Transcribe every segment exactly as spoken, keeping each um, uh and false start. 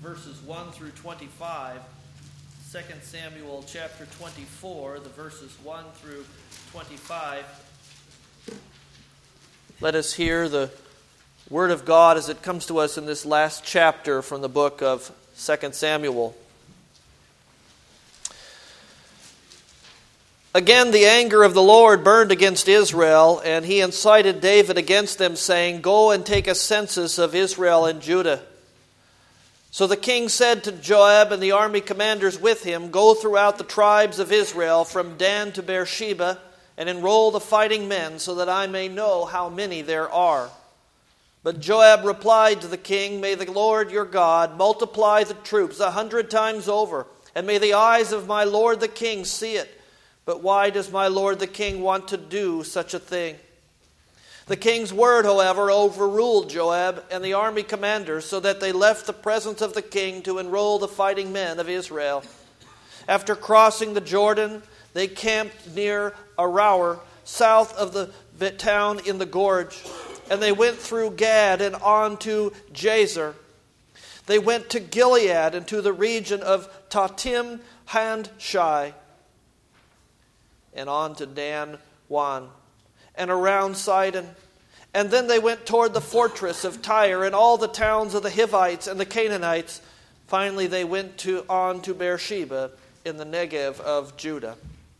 verses one through twenty-five. Second Samuel chapter twenty-four, the verses one through twenty-five. Let us hear the Word of God as it comes to us in this last chapter from the book of Second Samuel. Again, the anger of the Lord burned against Israel, and he incited David against them, saying, "Go and take a census of Israel and Judah." So the king said to Joab and the army commanders with him, "Go throughout the tribes of Israel from Dan to Beersheba, and enroll the fighting men, so that I may know how many there are." But Joab replied to the king, "May the Lord your God multiply the troops a hundred times over, and may the eyes of my lord the king see it. But why does my lord the king want to do such a thing?" The king's word, however, overruled Joab and the army commanders, so that they left the presence of the king to enroll the fighting men of Israel. After crossing the Jordan, they camped near Aroer, south of the town in the gorge, and they went through Gad and on to Jazer. They went to Gilead and to the region of Tatim Handshai, and on to Dan Wan, and around Sidon. And then they went toward the fortress of Tyre and all the towns of the Hivites and the Canaanites. Finally, they went to on to Beersheba in the Negev of Judah.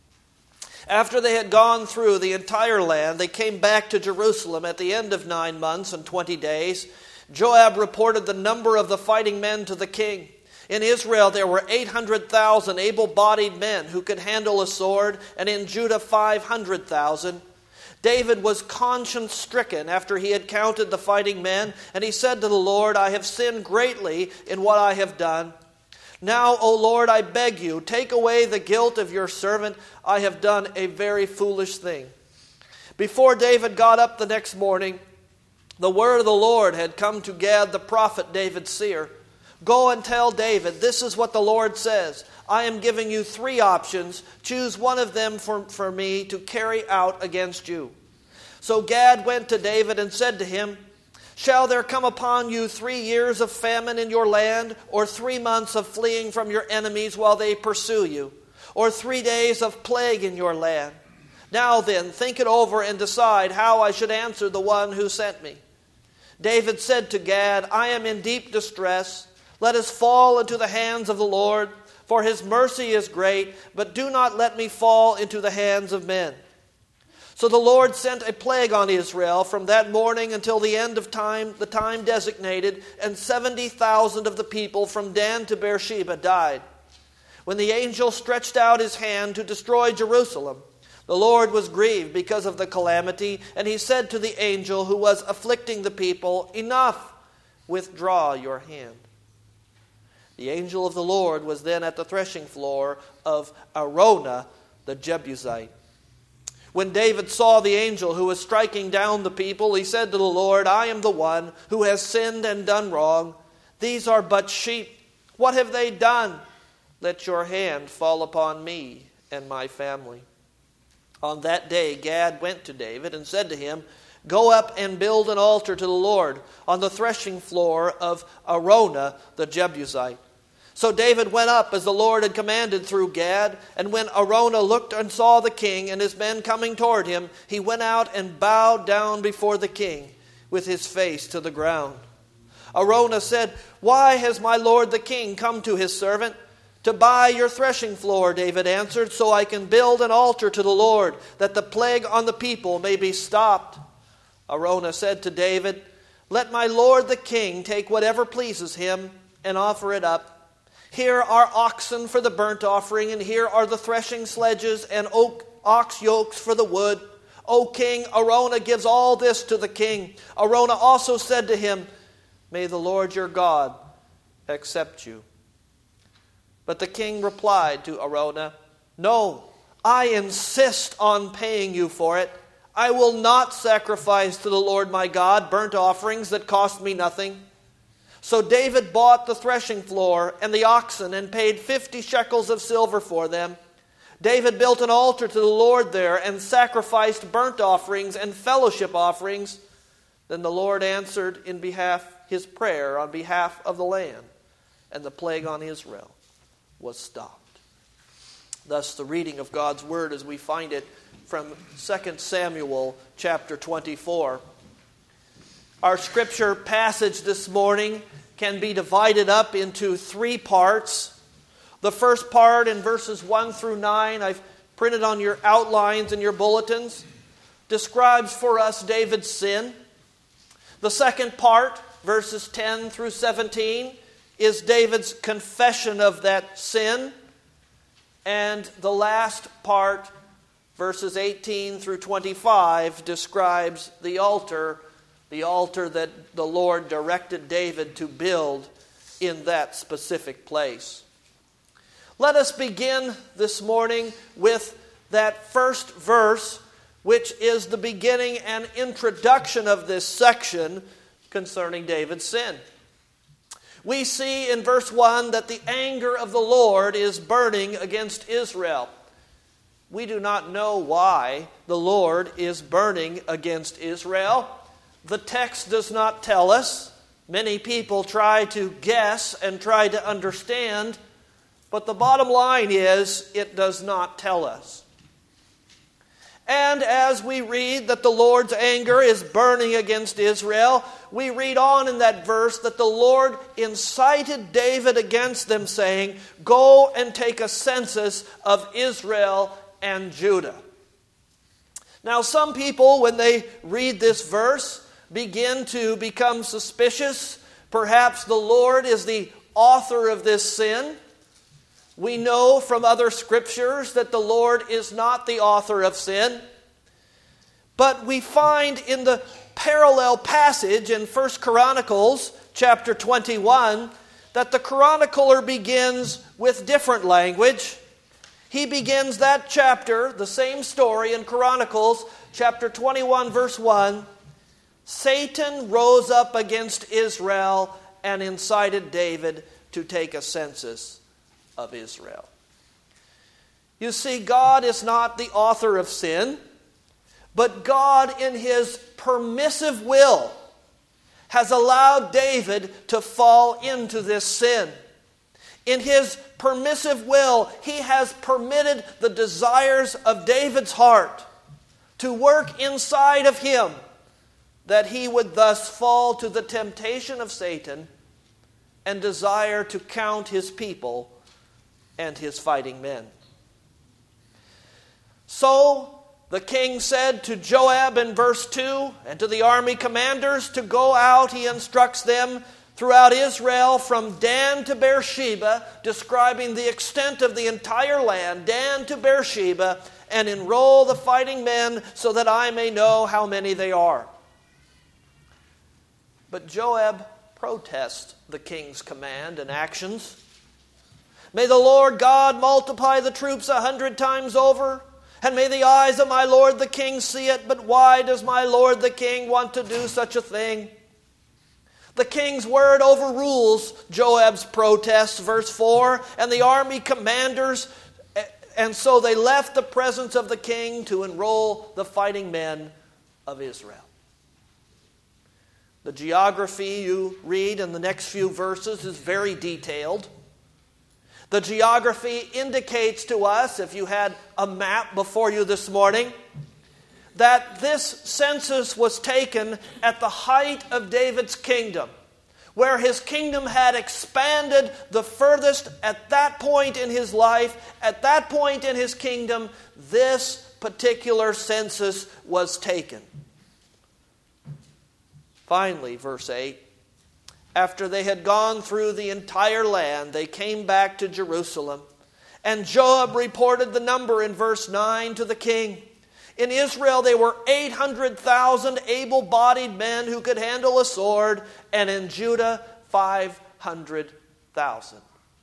After they had gone through the entire land, they came back to Jerusalem at the end of nine months and twenty days. Joab reported the number of the fighting men to the king. In Israel there were eight hundred thousand able-bodied men who could handle a sword, and in Judah five hundred thousand. David was conscience-stricken after he had counted the fighting men, and he said to the Lord, "I have sinned greatly in what I have done. Now, O Lord, I beg you, take away the guilt of your servant. I have done a very foolish thing." Before David got up the next morning, the word of the Lord had come to Gad the prophet, David's seer. "Go and tell David, this is what the Lord says. I am giving you three options. Choose one of them for, for me to carry out against you." So Gad went to David and said to him, "Shall there come upon you three years of famine in your land, or three months of fleeing from your enemies while they pursue you, or three days of plague in your land? Now then, think it over and decide how I should answer the one who sent me." David said to Gad, "I am in deep distress. Let us fall into the hands of the Lord, for his mercy is great, but do not let me fall into the hands of men." So the Lord sent a plague on Israel from that morning until the end of time, the time designated, and seventy thousand of the people from Dan to Beersheba died. When the angel stretched out his hand to destroy Jerusalem, the Lord was grieved because of the calamity, and he said to the angel who was afflicting the people, "Enough, withdraw your hand." The angel of the Lord was then at the threshing floor of Araunah the Jebusite. When David saw the angel who was striking down the people, he said to the Lord, "I am the one who has sinned and done wrong. These are but sheep. What have they done? Let your hand fall upon me and my family." On that day Gad went to David and said to him, "Go up and build an altar to the Lord on the threshing floor of Araunah the Jebusite." So David went up as the Lord had commanded through Gad, and when Araunah looked and saw the king and his men coming toward him, he went out and bowed down before the king with his face to the ground. Araunah said, "Why has my lord the king come to his servant?" "To buy your threshing floor," David answered, "so I can build an altar to the Lord, that the plague on the people may be stopped." Araunah said to David, "Let my lord the king take whatever pleases him and offer it up. Here are oxen for the burnt offering, and here are the threshing sledges and oak, ox yokes for the wood. O king, Araunah gives all this to the king." Araunah also said to him, "May the Lord your God accept you." But the king replied to Araunah, "No, I insist on paying you for it. I will not sacrifice to the Lord my God burnt offerings that cost me nothing." So David bought the threshing floor and the oxen and paid fifty shekels of silver for them. David built an altar to the Lord there and sacrificed burnt offerings and fellowship offerings. Then the Lord answered in behalf his prayer on behalf of the land, and the plague on Israel was stopped. Thus, the reading of God's Word as we find it from Second Samuel chapter twenty-four. Our scripture passage this morning can be divided up into three parts. The first part in verses one through nine, I've printed on your outlines in your bulletins, describes for us David's sin. The second part, verses ten through seventeen, is David's confession of that sin. And the last part, verses eighteen through twenty-five, describes the altar, the altar that the Lord directed David to build in that specific place. Let us begin this morning with that first verse, which is the beginning and introduction of this section concerning David's sin. We see in verse one that the anger of the Lord is burning against Israel. We do not know why the Lord is burning against Israel. The text does not tell us. Many people try to guess and try to understand, but the bottom line is it does not tell us. And as we read that the Lord's anger is burning against Israel, we read on in that verse that the Lord incited David against them, saying, "Go and take a census of Israel and Judah." Now, some people, when they read this verse, begin to become suspicious. Perhaps the Lord is the author of this sin. We know from other scriptures that the Lord is not the author of sin. But we find in the parallel passage in First Chronicles chapter twenty-one that the chronicler begins with different language. He begins that chapter, the same story in Chronicles chapter twenty-one verse one. Satan rose up against Israel and incited David to take a census of Israel. You see, God is not the author of sin, but God in His permissive will has allowed David to fall into this sin. In His permissive will, He has permitted the desires of David's heart to work inside of him, that he would thus fall to the temptation of Satan and desire to count his people and his fighting men. So the king said to Joab in verse two, and to the army commanders to go out, he instructs them throughout Israel from Dan to Beersheba, describing the extent of the entire land, Dan to Beersheba, and enroll the fighting men so that I may know how many they are. But Joab protests the king's command and actions. May the Lord God multiply the troops a hundred times over, and may the eyes of my lord the king see it, but why does my lord the king want to do such a thing? The king's word overrules Joab's protest, verse four, and the army commanders, and so they left the presence of the king to enroll the fighting men of Israel. The geography you read in the next few verses is very detailed. The geography indicates to us, if you had a map before you this morning, that this census was taken at the height of David's kingdom, where his kingdom had expanded the furthest at that point in his life. At that point in his kingdom, this particular census was taken. Finally, verse eight, after they had gone through the entire land, they came back to Jerusalem. And Joab reported the number in verse nine to the king. In Israel there were eight hundred thousand able-bodied men who could handle a sword, and in Judah five hundred thousand.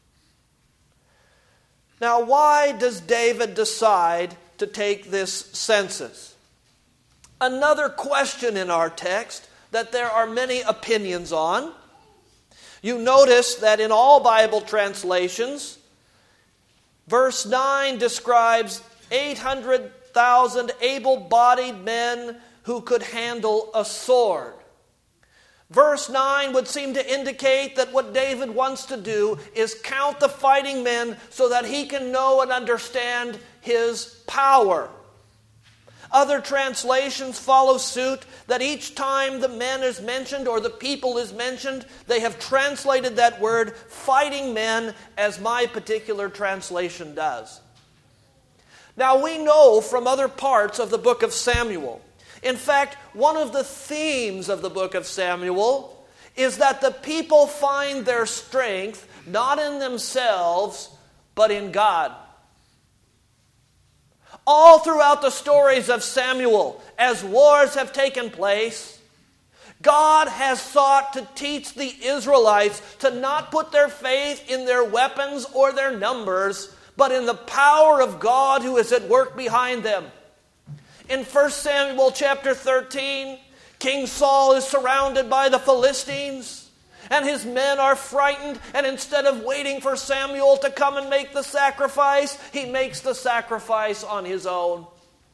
Now, why does David decide to take this census? Another question in our text that there are many opinions on. You notice that in all Bible translations, verse nine describes eight hundred thousand able-bodied men who could handle a sword. Verse nine would seem to indicate that what David wants to do is count the fighting men so that he can know and understand his power. Other translations follow suit, that each time the men is mentioned or the people is mentioned, they have translated that word fighting men as my particular translation does. Now we know from other parts of the book of Samuel, in fact, one of the themes of the book of Samuel is that the people find their strength not in themselves, but in God. All throughout the stories of Samuel, as wars have taken place, God has sought to teach the Israelites to not put their faith in their weapons or their numbers, but in the power of God who is at work behind them. In First Samuel chapter thirteen, King Saul is surrounded by the Philistines, and his men are frightened, and instead of waiting for Samuel to come and make the sacrifice, he makes the sacrifice on his own.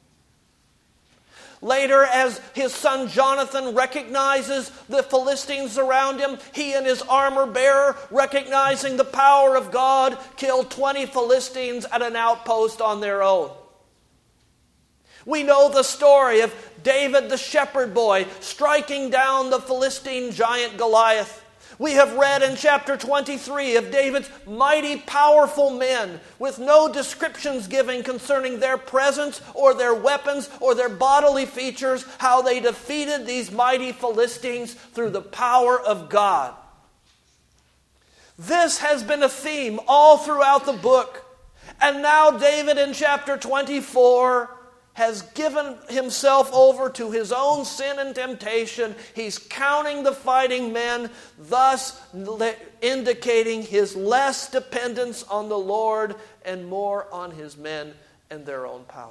Later, as his son Jonathan recognizes the Philistines around him, he and his armor bearer, recognizing the power of God, kill twenty Philistines at an outpost on their own. We know the story of David the shepherd boy striking down the Philistine giant Goliath. We have read in chapter twenty-three of David's mighty, powerful men with no descriptions given concerning their presence or their weapons or their bodily features, how they defeated these mighty Philistines through the power of God. This has been a theme all throughout the book. And now David in chapter twenty-four has given himself over to his own sin and temptation. He's counting the fighting men, thus indicating his less dependence on the Lord and more on his men and their own power.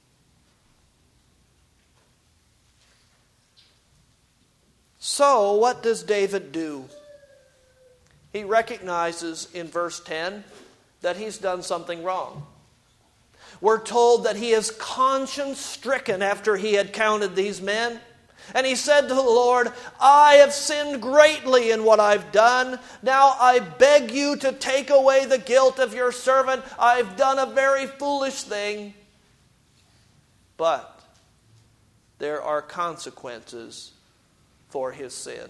So, what does David do? He recognizes in verse ten that he's done something wrong. We're told that he is conscience-stricken after he had counted these men. And he said to the Lord, I have sinned greatly in what I've done. Now I beg you to take away the guilt of your servant. I've done a very foolish thing. But there are consequences for his sin.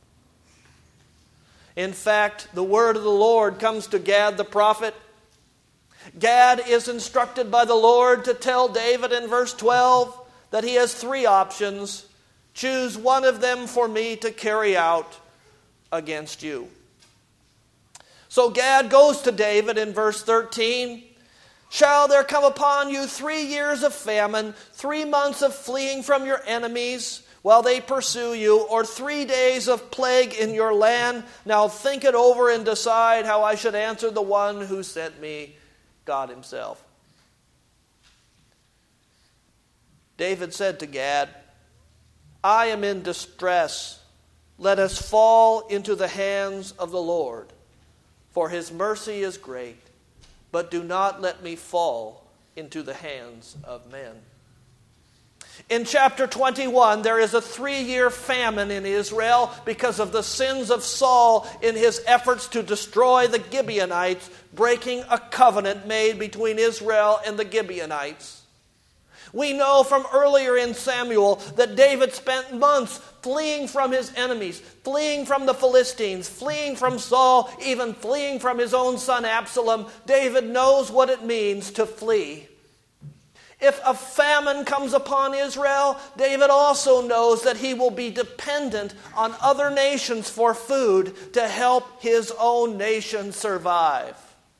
In fact, the word of the Lord comes to Gad the prophet. Gad is instructed by the Lord to tell David in verse twelve that he has three options. Choose one of them for me to carry out against you. So Gad goes to David in verse thirteen. Shall there come upon you three years of famine, three months of fleeing from your enemies while they pursue you, or three days of plague in your land? Now think it over and decide how I should answer the one who sent me, God himself. David said to Gad, I am in distress. Let us fall into the hands of the Lord, for his mercy is great, but do not let me fall into the hands of men. In chapter twenty-one, there is a three-year famine in Israel because of the sins of Saul in his efforts to destroy the Gibeonites, breaking a covenant made between Israel and the Gibeonites. We know from earlier in Samuel that David spent months fleeing from his enemies, fleeing from the Philistines, fleeing from Saul, even fleeing from his own son Absalom. David knows what it means to flee. If a famine comes upon Israel, David also knows that he will be dependent on other nations for food to help his own nation survive.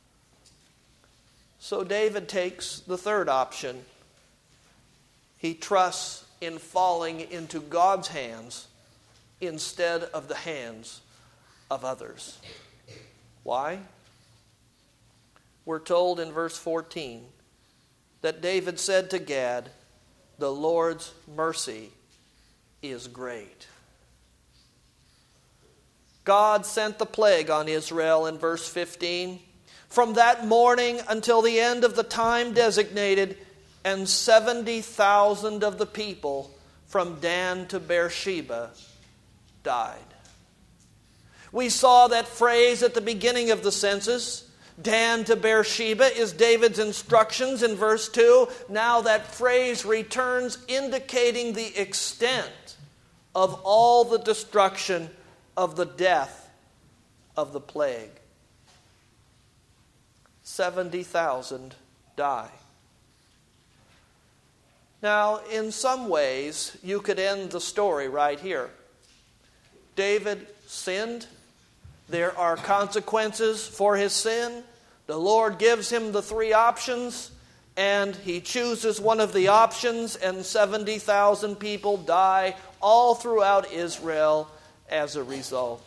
So David takes the third option. He trusts in falling into God's hands instead of the hands of others. Why? We're told in verse fourteen that David said to Gad, the Lord's mercy is great. God sent the plague on Israel in verse fifteen. From that morning until the end of the time designated, and seventy thousand of the people from Dan to Beersheba died. We saw that phrase at the beginning of the census. Dan to Beersheba is David's instructions in verse two. Now that phrase returns, indicating the extent of all the destruction of the death of the plague. seventy thousand die. Now, in some ways, you could end the story right here. David sinned. There are consequences for his sin. The Lord gives him the three options, and he chooses one of the options, and seventy thousand people die all throughout Israel as a result.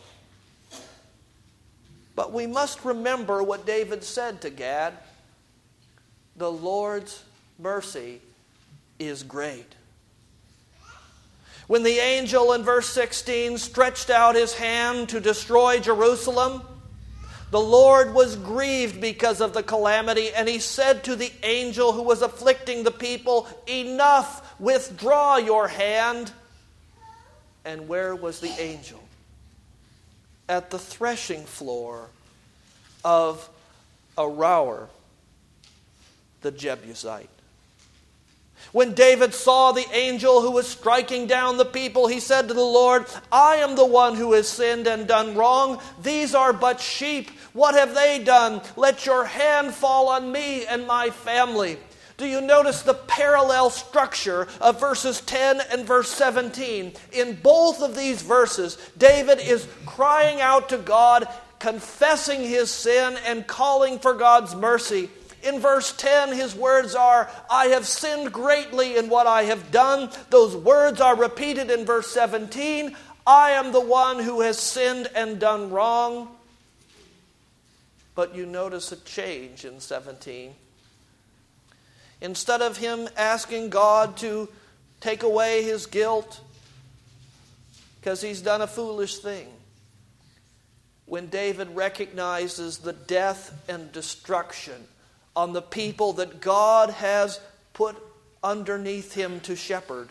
But we must remember what David said to Gad. The Lord's mercy is great. When the angel in verse sixteen stretched out his hand to destroy Jerusalem, the Lord was grieved because of the calamity, and he said to the angel who was afflicting the people, "Enough, withdraw your hand." And where was the angel? At the threshing floor of Araunah, the Jebusite. When David saw the angel who was striking down the people, he said to the Lord, "I am the one who has sinned and done wrong. These are but sheep. What have they done? Let your hand fall on me and my family." Do you notice the parallel structure of verses ten and verse seventeen? In both of these verses, David is crying out to God, confessing his sin and calling for God's mercy. In verse ten, his words are, "I have sinned greatly in what I have done." Those words are repeated in verse seventeen, "I am the one who has sinned and done wrong." But you notice a change in seventeen. Instead of him asking God to take away his guilt because he's done a foolish thing, when David recognizes the death and destruction on the people that God has put underneath him to shepherd,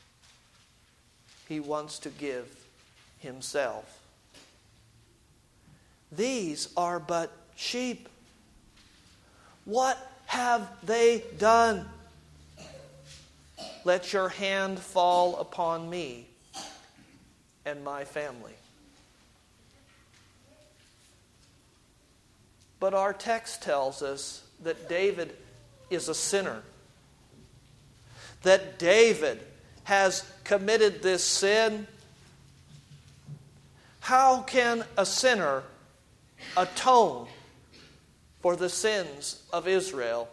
he wants to give himself. These are but sheep. What have they done? Let your hand fall upon me and my family. But our text tells us that David is a sinner. That David has committed this sin. How can a sinner atone for the sins of Israel?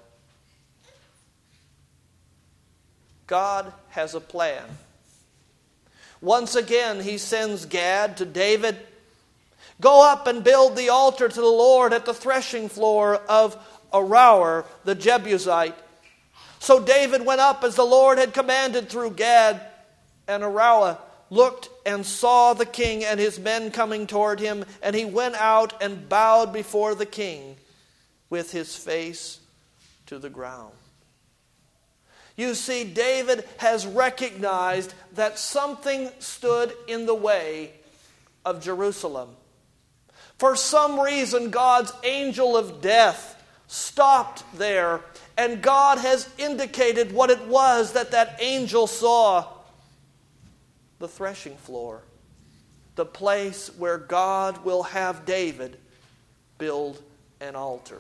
God has a plan. Once again, he sends Gad to David. "Go up and build the altar to the Lord at the threshing floor of Araunah, the Jebusite." So David went up as the Lord had commanded through Gad, and Araunah looked and saw the king and his men coming toward him, and he went out and bowed before the king with his face to the ground. You see, David has recognized that something stood in the way of Jerusalem. For some reason, God's angel of death stopped there, and God has indicated what it was that that angel saw. The threshing floor, the place where God will have David build an altar.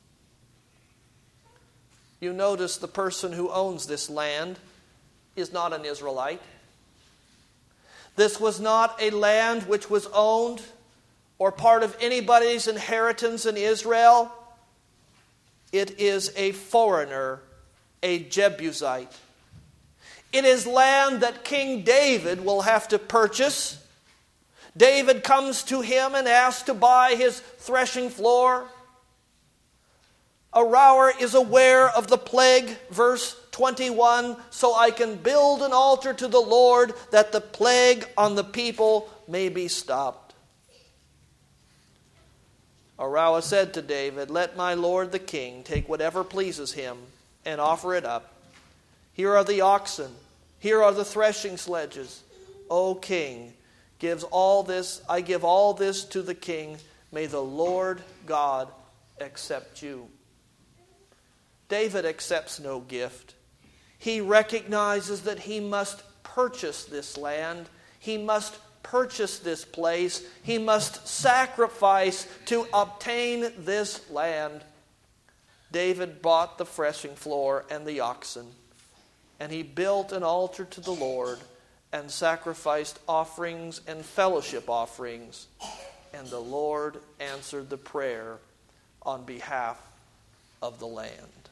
You notice the person who owns this land is not an Israelite. This was not a land which was owned or part of anybody's inheritance in Israel. It is a foreigner, a Jebusite. It is land that King David will have to purchase. David comes to him and asks to buy his threshing floor. Araunah is aware of the plague, verse twenty-one, "So I can build an altar to the Lord that the plague on the people may be stopped." Araunah said to David, "Let my lord the king take whatever pleases him and offer it up. Here are the oxen, here are the threshing sledges. O king, gives all this, I give all this to the king. May the Lord God accept you. David accepts no gift. He recognizes that he must purchase this land. He must purchase this place. He must sacrifice to obtain this land. David bought the threshing floor and the oxen, and he built an altar to the Lord and sacrificed offerings and fellowship offerings. And the Lord answered the prayer on behalf of the land.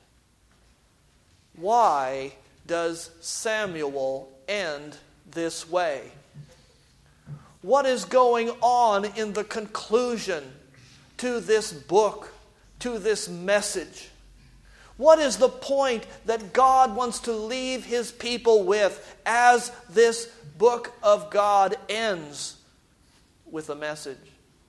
Why does Samuel end this way? What is going on in the conclusion to this book, to this message? What is the point that God wants to leave his people with as this book of God ends with a message?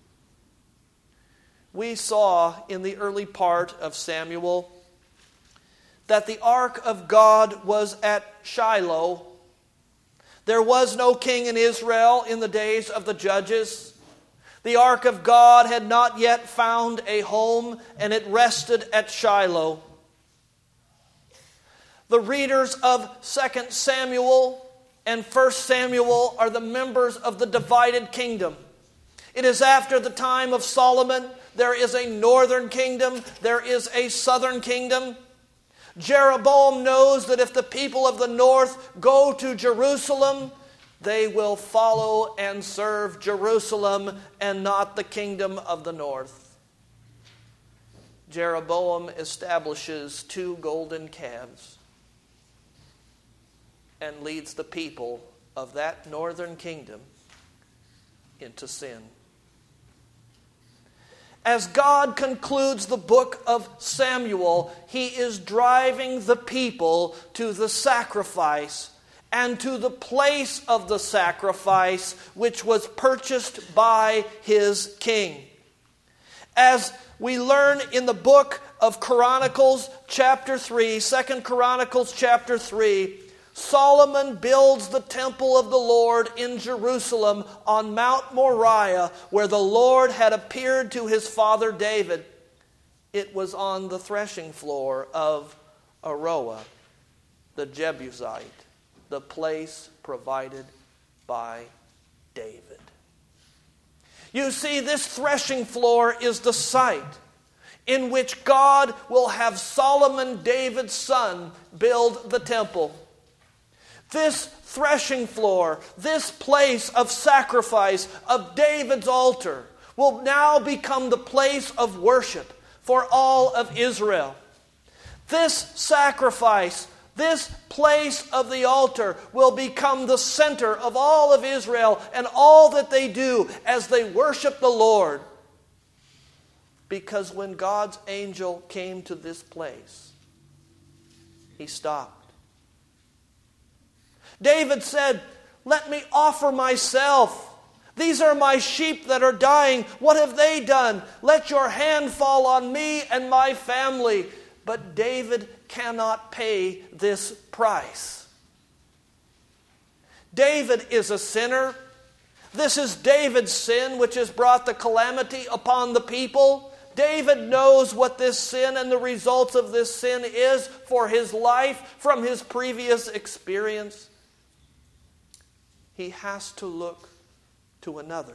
We saw in the early part of Samuel that the ark of God was at Shiloh. There was no king in Israel in the days of the judges. The ark of God had not yet found a home, and it rested at Shiloh. The readers of Second Samuel and First Samuel are the members of the divided kingdom. It is after the time of Solomon. There is a northern kingdom. There is a southern kingdom. Jeroboam knows that if the people of the north go to Jerusalem, they will follow and serve Jerusalem and not the kingdom of the north. Jeroboam establishes two golden calves and leads the people of that northern kingdom into sin. As God concludes the book of Samuel, he is driving the people to the sacrifice and to the place of the sacrifice which was purchased by his king. As we learn in the book of Chronicles chapter three, Second Chronicles chapter three, Solomon builds the temple of the Lord in Jerusalem on Mount Moriah, where the Lord had appeared to his father David. It was on the threshing floor of Aroah, the Jebusite, the place provided by David. You see, this threshing floor is the site in which God will have Solomon, David's son, build the temple. This threshing floor, this place of sacrifice of David's altar, will now become the place of worship for all of Israel. This sacrifice, this place of the altar will become the center of all of Israel and all that they do as they worship the Lord. Because when God's angel came to this place, he stopped. David said, "Let me offer myself. These are my sheep that are dying. What have they done? Let your hand fall on me and my family." But David cannot pay this price. David is a sinner. This is David's sin which has brought the calamity upon the people. David knows what this sin and the results of this sin is for his life from his previous experience. He has to look to another.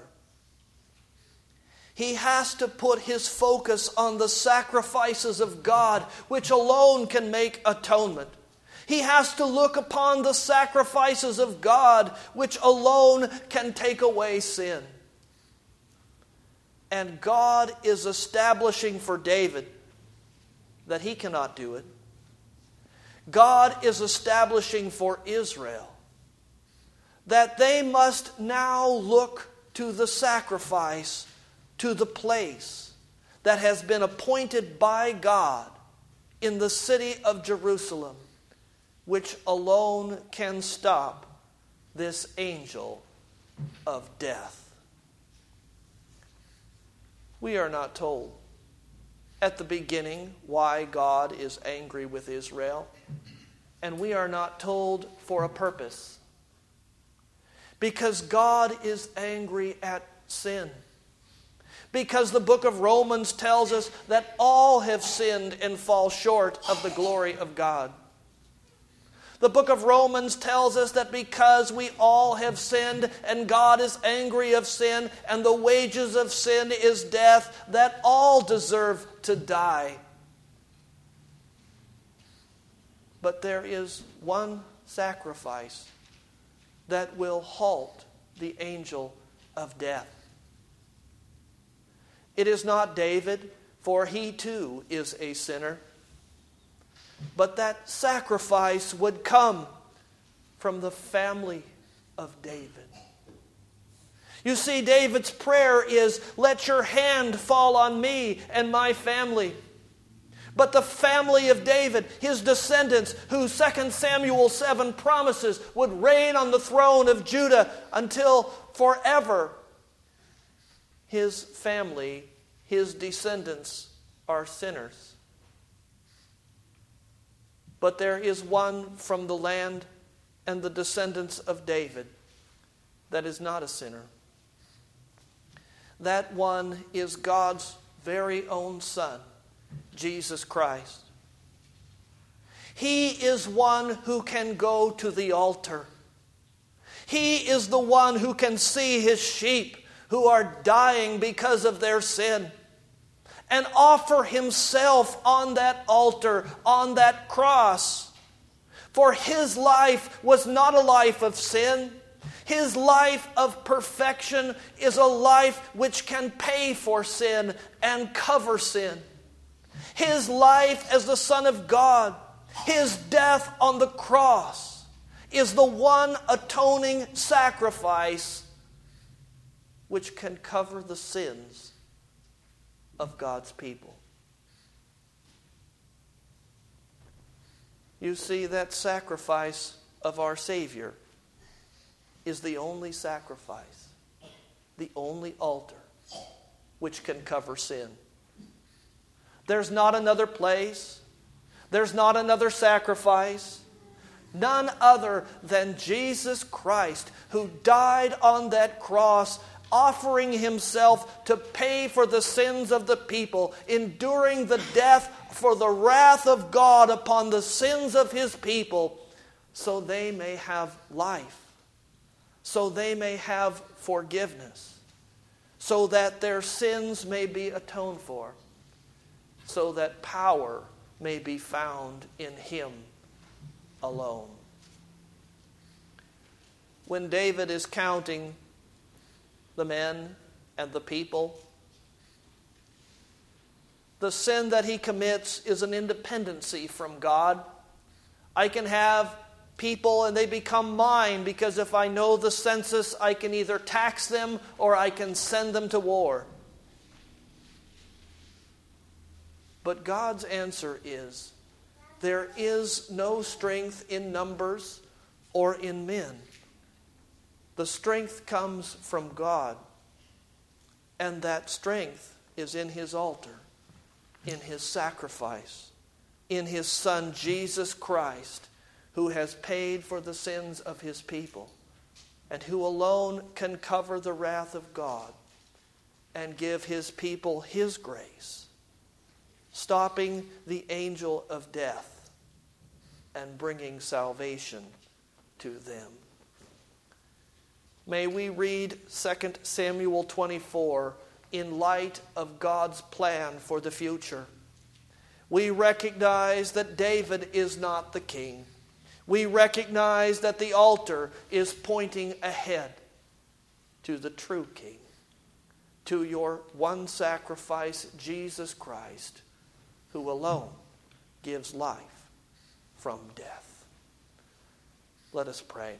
He has to put his focus on the sacrifices of God, which alone can make atonement. He has to look upon the sacrifices of God, which alone can take away sin. And God is establishing for David that he cannot do it. God is establishing for Israel that they must now look to the sacrifice, to the place that has been appointed by God in the city of Jerusalem, which alone can stop this angel of death. We are not told at the beginning why God is angry with Israel, and we are not told for a purpose. Because God is angry at sin. Because the book of Romans tells us that all have sinned and fall short of the glory of God. The book of Romans tells us that because we all have sinned and God is angry of sin and the wages of sin is death, that all deserve to die. But there is one sacrifice that will halt the angel of death. It is not David, for he too is a sinner. But that sacrifice would come from the family of David. You see, David's prayer is, let your hand fall on me and my family. But the family of David, his descendants, who Second Samuel seven promises would reign on the throne of Judah until forever, his family, his descendants are sinners. But there is one from the land and the descendants of David that is not a sinner. That one is God's very own Son, Jesus Christ. He is one who can go to the altar. He is the one who can see his sheep who are dying because of their sin and offer himself on that altar, on that cross. For his life was not a life of sin. His life of perfection is a life which can pay for sin and cover sin. His life as the Son of God, his death on the cross, is the one atoning sacrifice which can cover the sins of God's people. You see, that sacrifice of our Savior is the only sacrifice, the only altar which can cover sin. There's not another place. There's not another sacrifice. None other than Jesus Christ, who died on that cross, offering himself to pay for the sins of the people, enduring the death for the wrath of God upon the sins of his people, so they may have life, so they may have forgiveness, so that their sins may be atoned for, so that power may be found in him alone. When David is counting the men and the people, the sin that he commits is an independency from God. I can have people and they become mine because if I know the census, I can either tax them or I can send them to war. But God's answer is, there is no strength in numbers or in men. The strength comes from God, and that strength is in his altar, in his sacrifice, in his Son Jesus Christ, who has paid for the sins of his people, and who alone can cover the wrath of God and give his people his grace, stopping the angel of death and bringing salvation to them. May we read Second Samuel twenty-four in light of God's plan for the future. We recognize that David is not the king. We recognize that the altar is pointing ahead to the true king, to your one sacrifice, Jesus Christ, who alone gives life from death. Let us pray.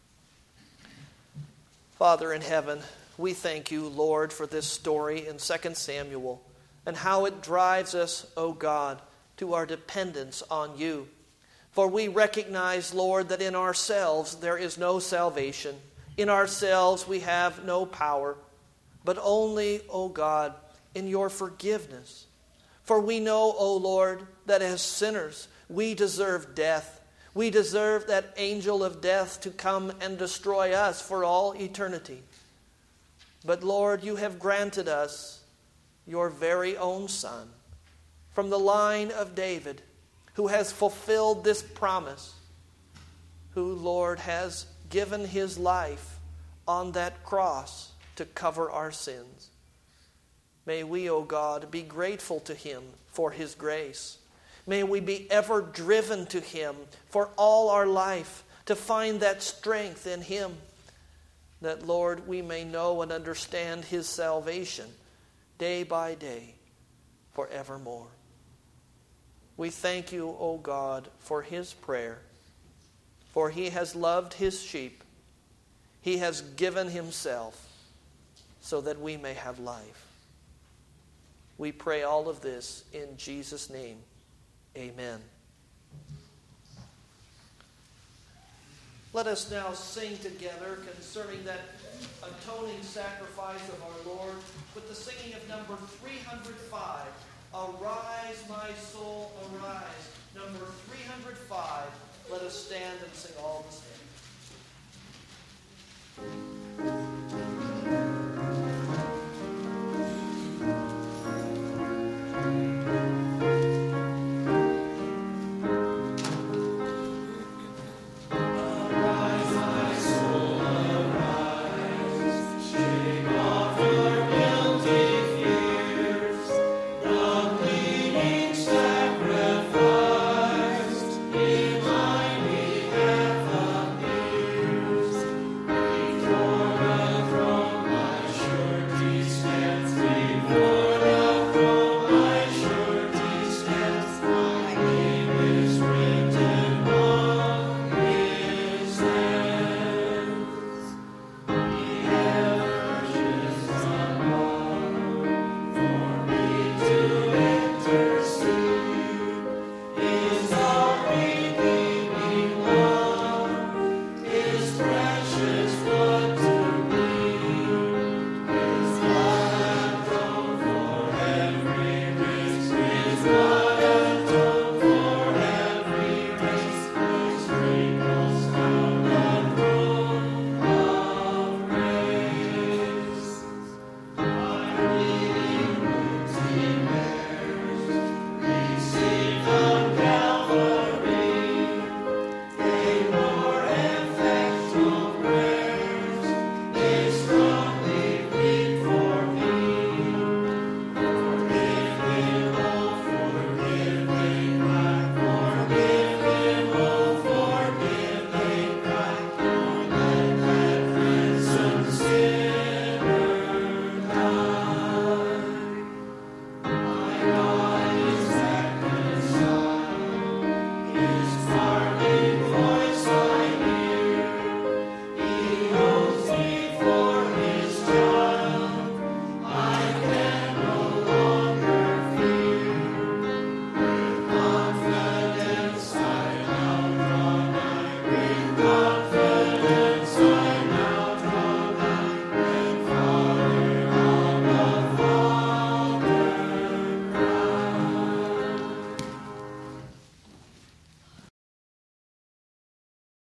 Father in heaven, we thank you, Lord, for this story in Second Samuel and how it drives us, O God, to our dependence on you. For we recognize, Lord, that in ourselves there is no salvation. In ourselves we have no power, but only, O God, in your forgiveness. For we know, O Lord, that as sinners we deserve death. We deserve that angel of death to come and destroy us for all eternity. But Lord, you have granted us your very own Son from the line of David, who has fulfilled this promise, who, Lord, has given his life on that cross to cover our sins. May we, O God, be grateful to him for his grace. May we be ever driven to him for all our life to find that strength in him, that, Lord, we may know and understand his salvation day by day forevermore. We thank you, O God, for his prayer, for he has loved his sheep. He has given himself so that we may have life. We pray all of this in Jesus' name. Amen. Let us now sing together concerning that atoning sacrifice of our Lord with the singing of number three hundred five. Arise, my soul, arise. Number three hundred five. Let us stand and sing all the same.